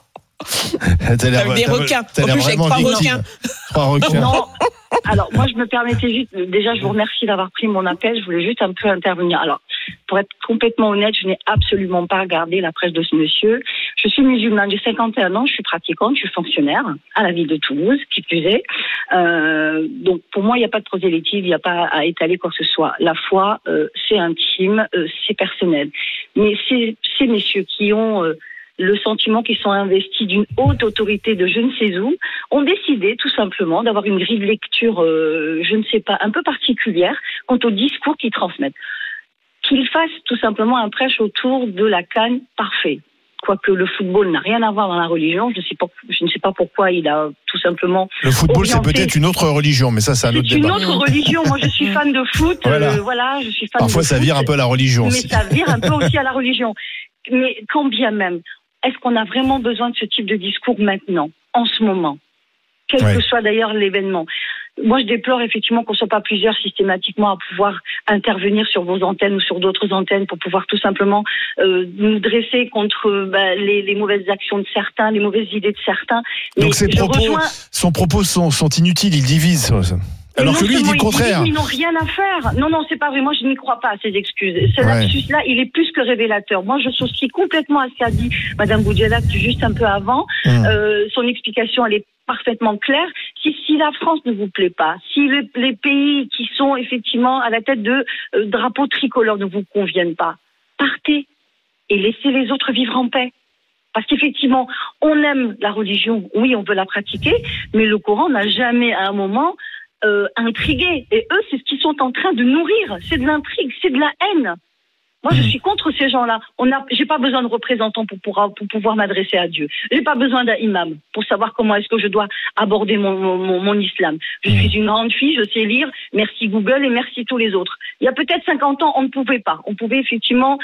Des requins. T'as l'air vraiment victime. 3 requins. Non. Alors, moi, je me permettais juste, déjà, je vous remercie d'avoir pris mon appel. Je voulais juste un peu intervenir. Alors, pour être complètement honnête, je n'ai absolument pas regardé la presse de ce monsieur. Je suis musulmane, j'ai 51 ans, je suis pratiquante, je suis fonctionnaire à la ville de Toulouse, qui plus est. Donc, pour moi, il n'y a pas de prosélytisme, il n'y a pas à étaler quoi que ce soit. La foi, c'est intime, c'est personnel. Mais ces messieurs qui ont le sentiment qu'ils sont investis d'une haute autorité de je ne sais où, ont décidé tout simplement d'avoir une grille de lecture, je ne sais pas, un peu particulière quant au discours qu'ils transmettent. Qu'ils fassent tout simplement un prêche autour de la CAN, parfait. Quoique le football n'a rien à voir dans la religion, je ne sais pas pourquoi il a tout simplement... Le football, c'est peut-être une autre religion, mais ça, c'est un autre débat. C'est une autre religion. Moi, je suis fan de foot. Voilà, je suis fan Parfois, de ça foot, vire un peu à la religion aussi. Mais ça vire un peu aussi à la religion. Mais quand bien même, est-ce qu'on a vraiment besoin de ce type de discours maintenant, en ce moment, quel que soit d'ailleurs l'événement? Moi, je déplore effectivement qu'on ne soit pas plusieurs systématiquement à pouvoir intervenir sur vos antennes ou sur d'autres antennes pour pouvoir tout simplement nous dresser contre les mauvaises actions de certains, les mauvaises idées de certains. Mais donc son propos sont inutiles, il divise. Alors que lui, il dit le contraire. Ils n'ont rien à faire. Non, c'est pas vrai. Moi, je n'y crois pas à ces excuses. Ce lapsus-là, il est plus que révélateur. Moi, je souscris complètement à ce qu'a dit Madame Abou-Djallat juste un peu avant. Son explication, elle est parfaitement claire. Si la France ne vous plaît pas, si les pays qui sont effectivement à la tête de drapeaux tricolores ne vous conviennent pas, partez et laissez les autres vivre en paix. Parce qu'effectivement, on aime la religion, oui, on veut la pratiquer, mais le Coran n'a jamais à un moment intrigués. Et eux, c'est ce qu'ils sont en train de nourrir. C'est de l'intrigue, c'est de la haine. Moi, je suis contre ces gens-là. J'ai pas besoin de représentants pour pouvoir m'adresser à Dieu. J'ai pas besoin d'un imam pour savoir comment est-ce que je dois aborder mon islam. Je suis une grande fille, je sais lire. Merci Google et merci tous les autres. Il y a peut-être 50 ans, on ne pouvait pas. On pouvait effectivement,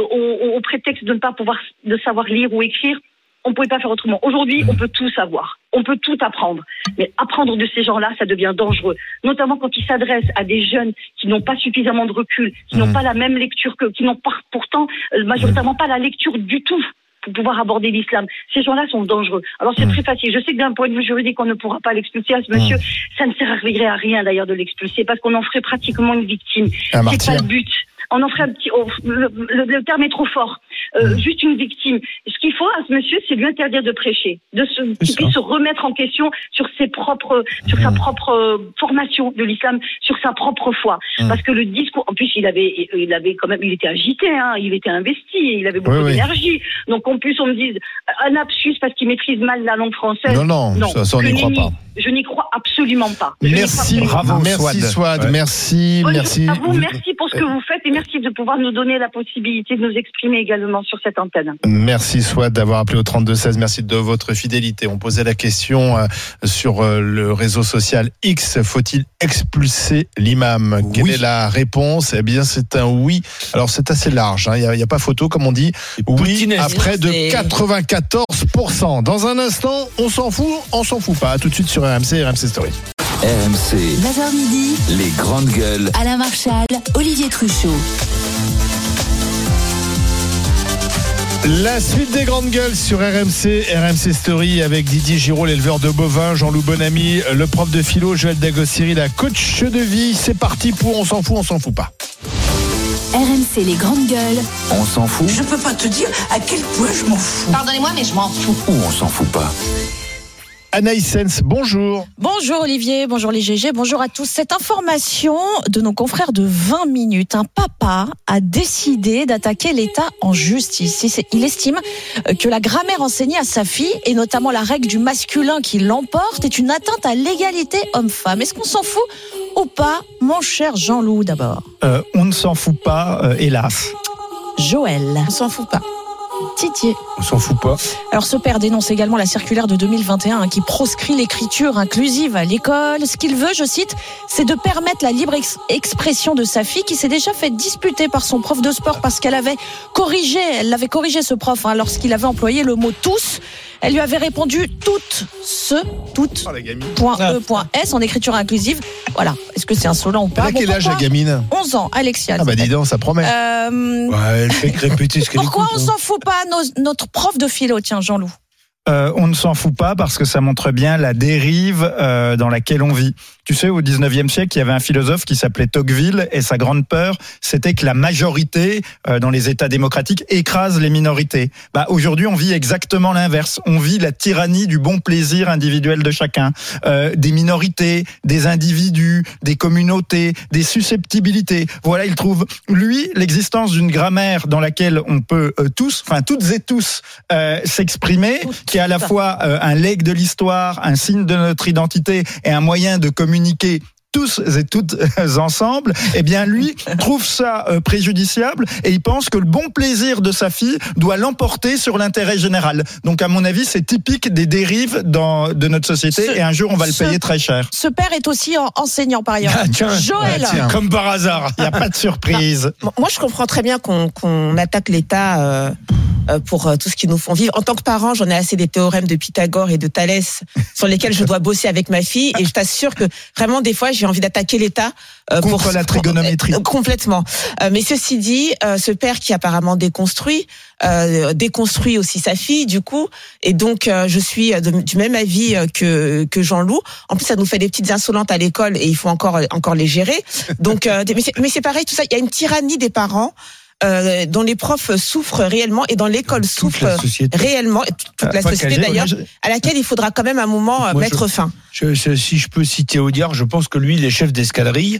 au prétexte de ne pas de savoir lire ou écrire, on ne pouvait pas faire autrement. Aujourd'hui, on peut tout savoir. On peut tout apprendre. Mais apprendre de ces gens-là, ça devient dangereux. Notamment quand ils s'adressent à des jeunes qui n'ont pas suffisamment de recul, qui n'ont pas la même lecture qui n'ont pas, pourtant, majoritairement pas la lecture du tout. pour pouvoir aborder l'islam. Ces gens-là sont dangereux. Alors c'est très facile. Je sais que d'un point de vue juridique, on ne pourra pas l'expulser à ce monsieur. Ça ne servirait à rien d'ailleurs de l'expulser parce qu'on en ferait pratiquement une victime. C'est pas le but. On en ferait un petit. Le terme est trop fort. Juste une victime. Ce qu'il faut à ce monsieur, c'est de lui interdire de prêcher, qu'il puisse se remettre en question sur sa propre formation de l'islam, sur sa propre foi. Parce que le discours, en plus, il avait quand même, il était agité, hein, il était investi, il avait beaucoup d'énergie. Donc en plus, on me dise un lapsus parce qu'il maîtrise mal la langue française. Non, ça on n'y croit pas. Je n'y crois absolument pas. Merci, bravo, merci Souad, merci. À vous, merci pour ce que vous faites et merci de pouvoir nous donner la possibilité de nous exprimer également sur cette antenne. Merci Souad d'avoir appelé au 32-16, merci de votre fidélité. On posait la question sur le réseau social X, faut-il expulser l'imam ? Quelle est la réponse ? Eh bien c'est un oui. Alors c'est assez large, il n'y a pas photo comme on dit. Oui à près de 94%. Dans un instant, on s'en fout pas. À tout de suite sur RMC Story. RMC, 9h midi, les grandes gueules. Alain Marchal, Olivier Truchot. La suite des grandes gueules sur RMC Story avec Didier Giraud, l'éleveur de bovins, Jean-Loup Bonamy, le prof de philo, Joël Dagossiri, la coach de vie. C'est parti pour on s'en fout pas. RMC les grandes gueules. On s'en fout Je peux pas te dire à quel point je m'en fous. Pardonnez-moi, mais je m'en fous. ou on s'en fout pas. Anaïs Sens, bonjour. Bonjour Olivier, bonjour les GG, bonjour à tous. Cette information de nos confrères de 20 minutes. Un papa a décidé d'attaquer l'État en justice. Il estime que la grammaire enseignée à sa fille, et notamment la règle du masculin qui l'emporte, est une atteinte à l'égalité homme-femme. Est-ce qu'on s'en fout ou pas, mon cher Jean-Loup d'abord ? On ne s'en fout pas, hélas. Joël. On s'en fout pas. Didier. On s'en fout pas. Alors ce père dénonce également la circulaire de 2021 qui proscrit l'écriture inclusive à l'école. Ce qu'il veut, je cite, c'est de permettre la libre expression de sa fille qui s'est déjà fait disputer par son prof de sport parce qu'elle l'avait corrigé ce prof lorsqu'il avait employé le mot tous. Elle lui avait répondu toutes .e.s en écriture inclusive. Voilà. Est-ce que c'est insolent ou pas ? Elle a quel âge la gamine ? 11 ans, Alexia. Ah bah dis donc, ça promet. Elle fait que répéter ce qu'elle écoute. Pourquoi on s'en fout pas, notre prof de philo, tiens, Jean-Loup ? On ne s'en fout pas parce que ça montre bien la dérive dans laquelle on vit. Tu sais, au 19e siècle, il y avait un philosophe qui s'appelait Tocqueville et sa grande peur, c'était que la majorité dans les États démocratiques écrase les minorités. Aujourd'hui, on vit exactement l'inverse. On vit la tyrannie du bon plaisir individuel de chacun. Des minorités, des individus, des communautés, des susceptibilités. Voilà, il trouve, lui, l'existence d'une grammaire dans laquelle on peut toutes et tous, s'exprimer, qui est à la fois un legs de l'histoire, un signe de notre identité et un moyen de communiquer tous et toutes ensemble, eh bien lui trouve ça préjudiciable et il pense que le bon plaisir de sa fille doit l'emporter sur l'intérêt général. Donc à mon avis, c'est typique des dérives de notre société et un jour on va le payer très cher. Ce père est aussi enseignant par ailleurs. Joël. Comme par hasard, il n'y a pas de surprise. Moi je comprends très bien qu'on attaque l'État pour tout ce qu'ils nous font vivre. En tant que parent, j'en ai assez des théorèmes de Pythagore et de Thalès sur lesquels je dois bosser avec ma fille et je t'assure que vraiment des fois j'ai envie d'attaquer l'État contre la trigonométrie. Complètement. Mais ceci dit, ce père qui apparemment déconstruit aussi sa fille du coup, et donc je suis du même avis que Jean-Loup. En plus ça nous fait des petites insolentes à l'école et il faut encore les gérer. Donc mais c'est pareil tout ça, il y a une tyrannie des parents dont les profs souffrent réellement et dans l'école souffrent réellement, toute la société d'ailleurs, à laquelle il faudra quand même un moment mettre fin. Si je peux citer Audiard, je pense que lui, il est chef d'escadrille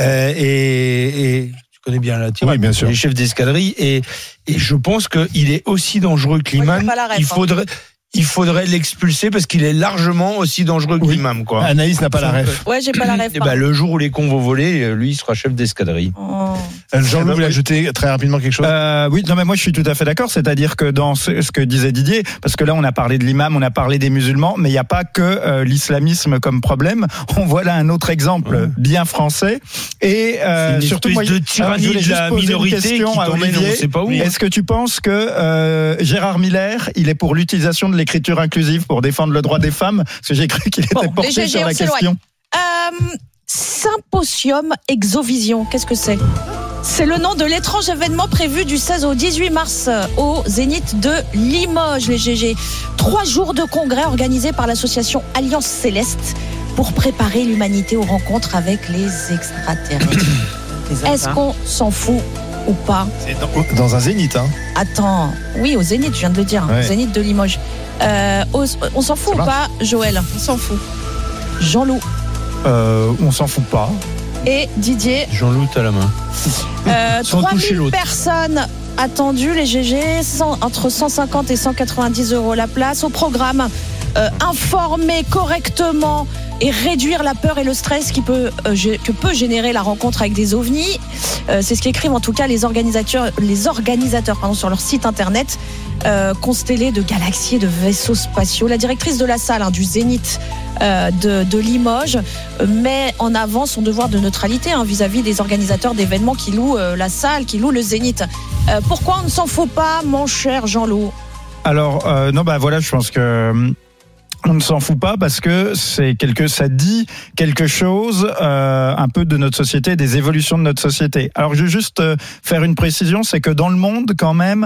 et tu connais bien la théorie, bien sûr. Il est chef d'escadrille et je pense qu'il est aussi dangereux que l'imam. Il faudrait l'expulser parce qu'il est largement aussi dangereux que l'imam, quoi. Anaïs n'a pas la ref. Ouais, j'ai pas la ref. Le jour où les cons vont voler, lui, il sera chef d'escadrille. Jean-Loup, vous voulez ajouter très rapidement quelque chose ? Oui, non, mais moi, je suis tout à fait d'accord. C'est-à-dire que dans ce que disait Didier, parce que là, on a parlé de l'imam, on a parlé des musulmans, mais il n'y a pas que l'islamisme comme problème. On voit là un autre exemple bien français. Et surtout, moi, de tyrannie de la minorité qui t'emmène, on ne sait pas où. Est-ce que tu penses que Gérard Miller, il est pour l'utilisation de l'écriture inclusive pour défendre le droit des femmes? Parce que j'ai cru qu'il était porté sur la question. Symposium Exovision, qu'est-ce que c'est ? C'est le nom de l'étrange événement prévu du 16 au 18 mars au Zénith de Limoges, les GG. 3 jours de congrès organisés par l'association Alliance Céleste pour préparer l'humanité aux rencontres avec les extraterrestres. Est-ce qu'on s'en fout ou pas? C'est dans un Zénith, hein. Attends, oui, au Zénith, je viens de le dire, Ouais. Zénith de Limoges. On s'en fout ou pas, Joël? On s'en fout. Jean-Loup On s'en fout pas. et Didier. Jean-Loup, t'as la main. Sans toucher 3000 l'autre. personnes attendues, les GG, entre 150 et 190 € la place. Au programme, informer correctement et réduire la peur et le stress que peut générer la rencontre avec des ovnis. C'est ce qu'écrivent en tout cas les organisateurs sur leur site internet. Constellés de galaxies et de vaisseaux spatiaux. La directrice de la salle du Zénith de Limoges met en avant son devoir de neutralité vis-à-vis des organisateurs d'événements qui louent la salle, qui louent le Zénith. Pourquoi on ne s'en fout pas, mon cher Jean-Loup? Alors, voilà, je pense que on ne s'en fout pas parce que ça dit quelque chose un peu de notre société, des évolutions de notre société. Alors, je veux juste faire une précision, c'est que dans le monde, quand même,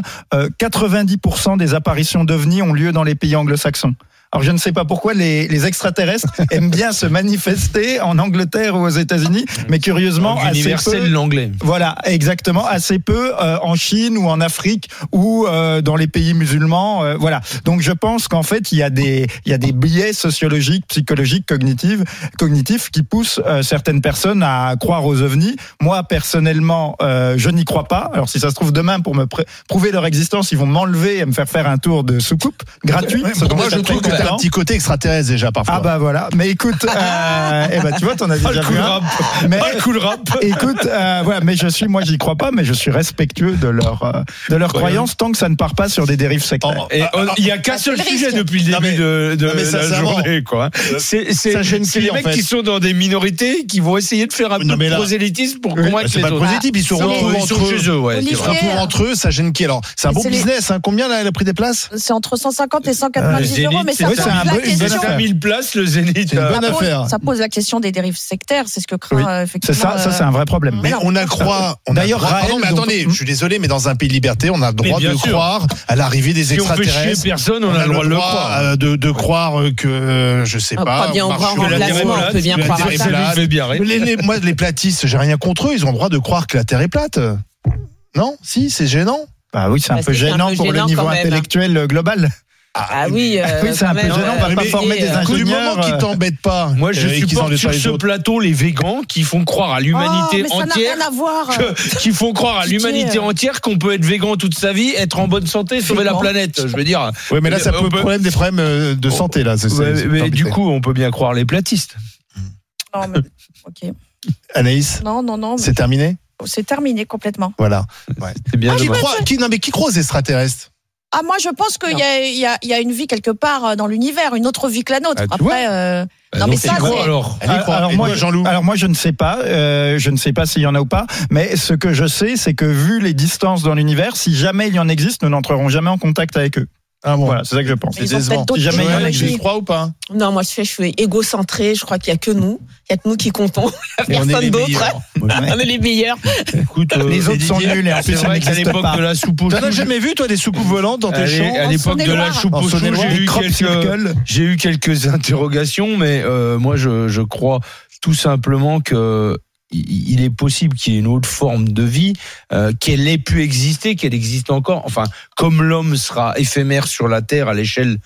90% des apparitions d'ovnis ont lieu dans les pays anglo-saxons. Alors, je ne sais pas pourquoi les extraterrestres aiment bien se manifester en Angleterre ou aux États-Unis, mais curieusement, assez Universel, peu. l'anglais. Voilà, exactement, assez peu en Chine ou en Afrique ou dans les pays musulmans. Voilà. Donc, je pense qu'en fait, il y a des biais sociologiques, psychologiques, cognitifs qui poussent certaines personnes à croire aux ovnis. Moi, personnellement, je n'y crois pas. Alors, si ça se trouve demain, pour me prouver leur existence, ils vont m'enlever et me faire faire un tour de soucoupe gratuit. Moi, je trouve que t'as un petit côté extraterrestre déjà parfois. Ah bah voilà, mais écoute, tu vois, t'en as déjà vu un. Mais cool rap. Écoute, voilà, mais moi j'y crois pas, mais je suis respectueux de leur croyance tant que ça ne part pas sur des dérives sectaires. Et il y a qu'un seul sujet depuis le début de la journée, quoi. C'est les mecs qui sont dans des minorités qui vont essayer de faire un peu de prosélytisme pour convaincre c'est les pas autres. positif, ils sont chez eux, ouais. Ils se retrouvent entre eux, ça gêne qui alors? C'est un beau business, hein. Combien là, elle a pris des places? C'est entre 150 et 190 €, mais ça pose la question. 1000 places, le Zénith. C'est une bonne affaire. Ça pose la question des dérives sectaires, c'est ce que craint effectivement. Ça c'est un vrai problème. Mais on a croire. D'ailleurs, pardon, mais attendez, je suis désolé, mais dans un pays de liberté, on a le droit de croire à l'arrivée des extraterrestres. Si on fait chier personne, on a le droit de le croire. De croire que, je sais pas. Bien, on peut bien croire à ça. Moi, les platistes, j'ai rien contre eux, ils ont le droit de croire que la Terre est plate. Non? Si, c'est gênant. Bah oui, c'est un peu gênant pour le niveau intellectuel global. Ah oui, c'est un peu gênant, on va pas former des ingénieurs. Du moment qui t'embêtent pas. Moi, je supporte sur ce plateau les végans qui font croire à l'humanité mais ça n'a entière. rien à voir. Qui font croire à l'humanité entière qu'on peut être végan toute sa vie, être en bonne santé, sauver la planète. Je veux dire. Oui, mais là, ça pose des problèmes de santé, là. Mais du coup, on peut bien croire les platistes. Non, mais, ok. Anaïs? Non. C'est terminé? C'est terminé complètement. Voilà. C'est bien. Qui croit aux extraterrestres? Ah, moi, je pense qu'il y a une vie quelque part dans l'univers, une autre vie que la nôtre. Après, non, mais ça, c'est. Alors moi, je ne sais pas. Je ne sais pas s'il y en a ou pas. Mais ce que je sais, c'est que vu les distances dans l'univers, si jamais il y en existe, nous n'entrerons jamais en contact avec eux. Ah bon. Voilà, c'est ça que je pense. C'est décevant. Si jamais il y en a Tu y crois ou pas? Non, moi je suis égocentré. Je crois qu'il y a que nous. Il y a que nous qui comptons. Il n'y a personne d'autre. On est les meilleurs. Écoute, les autres sont nuls et en plus ça à n'existe l'époque pas. de la soupe aux choux. T'en as jamais vu toi des soucoupes volantes dans tes champs? À l'époque de la soupe aux choux, j'ai eu quelques interrogations, mais moi je crois tout simplement que il est possible qu'il y ait une autre forme de vie, qu'elle ait pu exister, qu'elle existe encore. Enfin, comme l'homme sera éphémère sur la Terre à l'échelle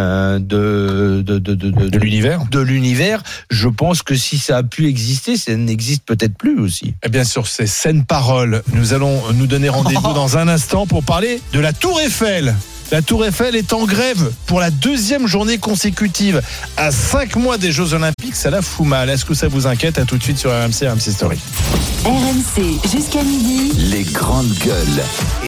de l'univers, je pense que si ça a pu exister, ça n'existe peut-être plus aussi. Et bien sûr, ces saines paroles, nous allons nous donner rendez-vous dans un instant pour parler de la Tour Eiffel. La Tour Eiffel est en grève pour la 2e journée consécutive. À 5 mois des Jeux Olympiques, ça la fout mal. Est-ce que ça vous inquiète? À tout de suite sur RMC Story. RMC jusqu'à midi. Les grandes gueules.